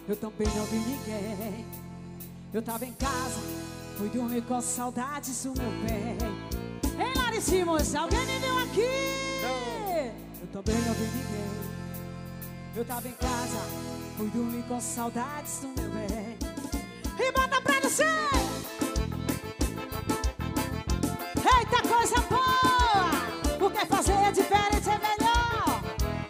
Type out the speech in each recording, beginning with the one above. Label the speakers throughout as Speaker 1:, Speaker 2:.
Speaker 1: Eu também não vi ninguém. Eu tava em casa, fui dormir com saudades do meu bem. Ei, Laricimos, alguém me viu aqui? Não. Eu também não vi ninguém. Eu tava em casa, fui dormir com saudades do meu bem. E bota pra descer! Eita, coisa boa! Porque fazer diferente é melhor.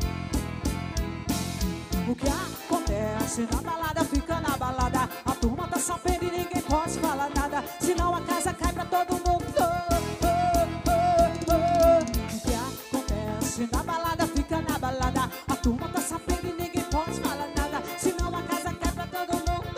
Speaker 1: O que acontece na balada fica na balada. A turma tá sabendo e ninguém pode falar nada, senão a casa cai pra todo mundo. O que acontece na balada fica na balada. A turma tá sabendo e ninguém pode falar nada, senão a casa cai pra todo mundo.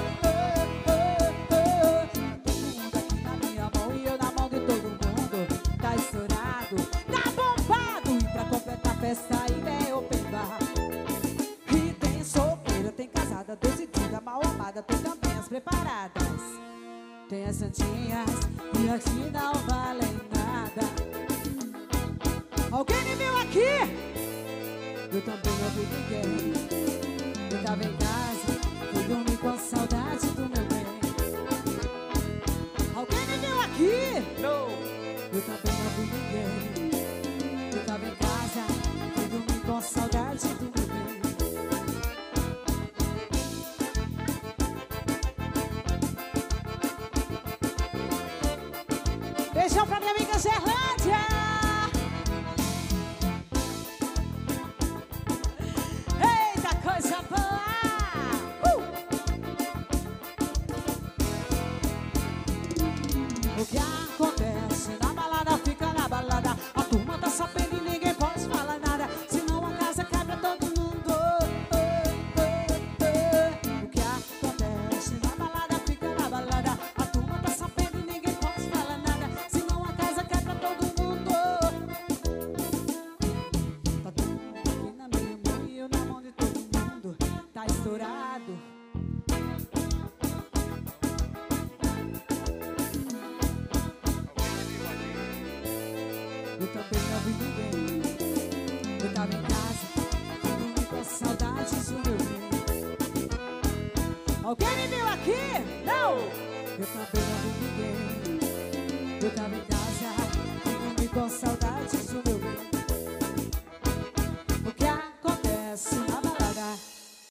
Speaker 1: Todo mundo aqui na minha mão e eu na mão de todo mundo. Tá estourado, tá bombado. E pra completar a festa ainda é open bar. E tem solteira, tem casada, decidida, mal amada, tem também as preparadas. Tem as santinhas e as que não valem nada. Alguém me viu aqui? Eu também não vi ninguém. Eu tava em casa, fui dormir com saudade do meu bem. Alguém me viu aqui? Não. Eu também não vi ninguém. Eu tava em casa, fui dormir com saudade do meu bem. Beijão pra minha amiga Gerlândia. Eita, coisa boa. O que acontece na balada fica na balada. A turma tá sabendo e ninguém pode falar nada, senão a casa cai pra todo mundo. O que acontece na balada fica na balada. A turma tá sabendo e ninguém pode falar nada, senão a casa cai pra todo mundo. Tá todo mundo aqui na minha mão e eu na mão de todo mundo. Tá estourado. Eu também não vi ninguém. Eu tava em casa, fui dormir com saudades do meu bem. Alguém me viu aqui? Não! Eu também não vi ninguém. Eu tava em casa.